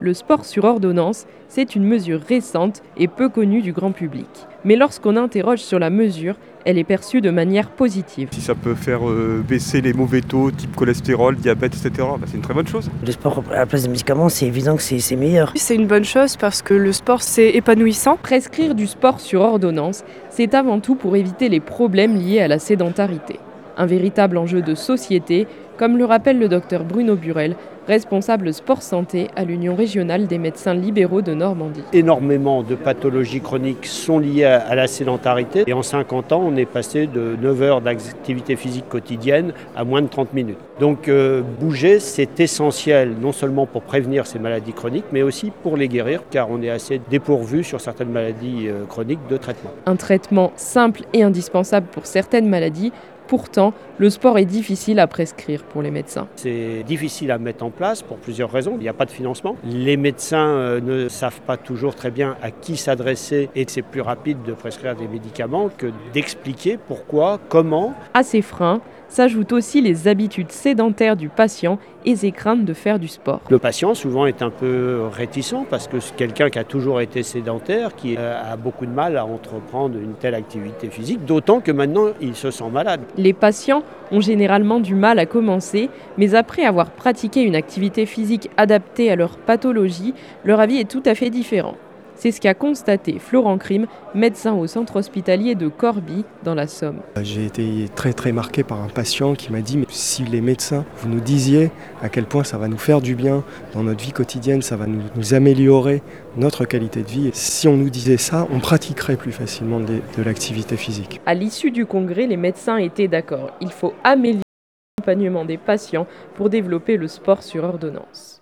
Le sport sur ordonnance, c'est une mesure récente et peu connue du grand public. Mais lorsqu'on interroge sur la mesure, elle est perçue de manière positive. Si ça peut faire baisser les mauvais taux, type cholestérol, diabète, etc., c'est une très bonne chose. Le sport à la place des médicaments, c'est évident que c'est meilleur. C'est une bonne chose parce que le sport, c'est épanouissant. Prescrire du sport sur ordonnance, c'est avant tout pour éviter les problèmes liés à la sédentarité. Un véritable enjeu de société, comme le rappelle le docteur Bruno Burel, responsable sport-santé à l'Union régionale des médecins libéraux de Normandie. Énormément de pathologies chroniques sont liées à la sédentarité. Et en 50 ans, on est passé de 9 heures d'activité physique quotidienne à moins de 30 minutes. Donc bouger, c'est essentiel, non seulement pour prévenir ces maladies chroniques, mais aussi pour les guérir, car on est assez dépourvu sur certaines maladies chroniques de traitement. Un traitement simple et indispensable pour certaines maladies. Pourtant, le sport est difficile à prescrire pour les médecins. C'est difficile à mettre en place pour plusieurs raisons. Il n'y a pas de financement. Les médecins ne savent pas toujours très bien à qui s'adresser et c'est plus rapide de prescrire des médicaments que d'expliquer pourquoi, comment. À ces freins s'ajoutent aussi les habitudes sédentaires du patient et ses craintes de faire du sport. Le patient souvent est un peu réticent parce que c'est quelqu'un qui a toujours été sédentaire, qui a beaucoup de mal à entreprendre une telle activité physique, d'autant que maintenant il se sent malade. Les patients ont généralement du mal à commencer, mais après avoir pratiqué une activité physique adaptée à leur pathologie, leur avis est tout à fait différent. C'est ce qu'a constaté Florent Crime, médecin au centre hospitalier de Corbie, dans la Somme. J'ai été très marqué par un patient qui m'a dit « Mais si les médecins, vous nous disiez à quel point ça va nous faire du bien dans notre vie quotidienne, ça va nous améliorer notre qualité de vie. Et si on nous disait ça, on pratiquerait plus facilement de l'activité physique. » À l'issue du congrès, les médecins étaient d'accord. Il faut améliorer l'accompagnement des patients pour développer le sport sur ordonnance.